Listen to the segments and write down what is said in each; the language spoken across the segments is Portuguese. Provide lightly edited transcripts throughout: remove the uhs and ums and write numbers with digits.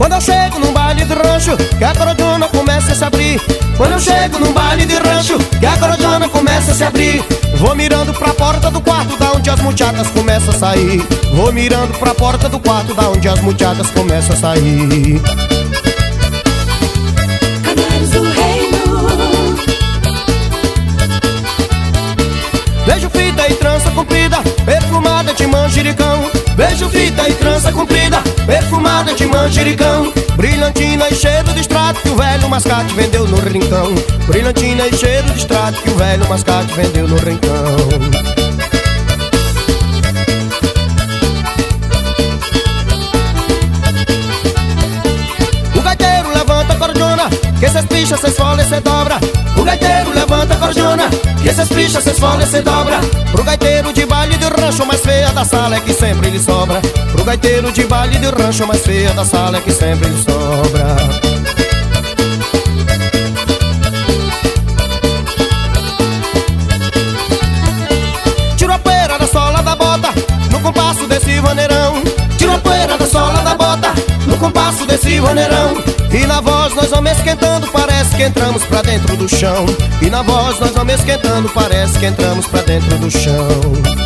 Quando eu chego num baile de rancho, que a cordiona começa a se abrir. Quando eu chego num baile de rancho, que a cordiona começa a se abrir. Vou mirando pra porta do quarto, da onde as muchachas começam a sair. Vou mirando pra porta do quarto, da onde as muchachas começam a sair. Canários do Reino. Vejo fita e trança comprida, perfumada de manjericão. Vejo fita e trança comprida, perfumada de manjericão. Brilhantina e cheiro de extrato que o velho mascate vendeu no rincão. Brilhantina e cheiro de extrato que o velho mascate vendeu no rincão. O gaiteiro levanta a cordiona, que essas pichas se esfola e se dobra. O gaiteiro levanta a cordiona, que essas pichas se esfola e se dobra. Pro gaiteiro de baile de rancho, mais feia da sala é que sempre lhe sobra. Pro gaiteiro de baile de rancho, mais feia da sala é que sempre lhe sobra. Tiro a poeira da sola da bota, no compasso desse vaneirão. Tiro a poeira da sola da bota, no compasso desse vaneirão. E na voz nós vamos esquentando, parece que entramos pra dentro do chão. E na voz nós vamos esquentando, parece que entramos pra dentro do chão.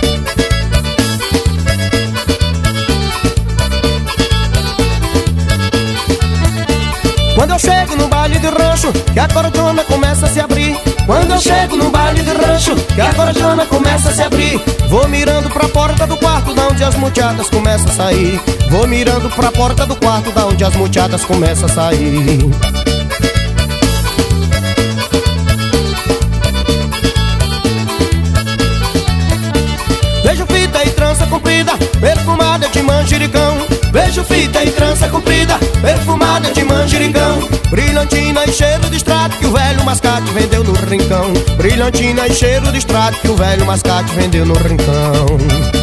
Quando eu chego no baile de rancho, que a cordiona começa a se abrir. Quando eu chego no baile de rancho, que a cordiona começa a se abrir. Vou mirando pra porta do quarto, da onde as muchachas começam a sair. Vou mirando pra porta do quarto, da onde as muchachas começam a sair. Vejo fita e trança comprida, perfumada de manjericão. Vejo fita e trança comprida, perfumada de manjericão. Brilhantina e cheiro de extrato que o velho mascate vendeu no rincão. Brilhantina e cheiro de extrato que o velho mascate vendeu no rincão.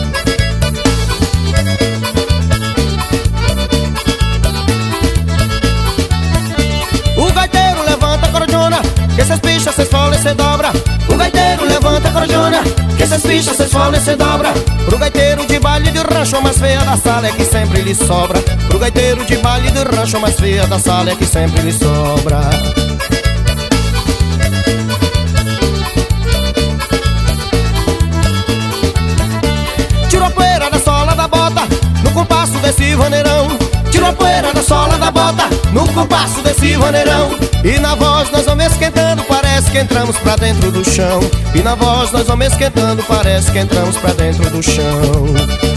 O gaiteiro levanta a cordiona, que essas pichas se esfola e se dobra. O gaiteiro levanta a cordiona, que essas pichas se esfola e se dobra. Pro gaiteiro de baile de rancho, a mais feia da sala é que sempre lhe sobra. Pro gaiteiro de baile de rancho, a mais feia da sala é que sempre lhe sobra. Tiro a poeira da sola da bota, no compasso desse vaneirão. Tiro a poeira da sola da bota, no compasso desse vaneirão. E na voz nós vamos esquentando, parece que entramos pra dentro do chão. E na voz nós vamos esquentando, parece que entramos pra dentro do chão.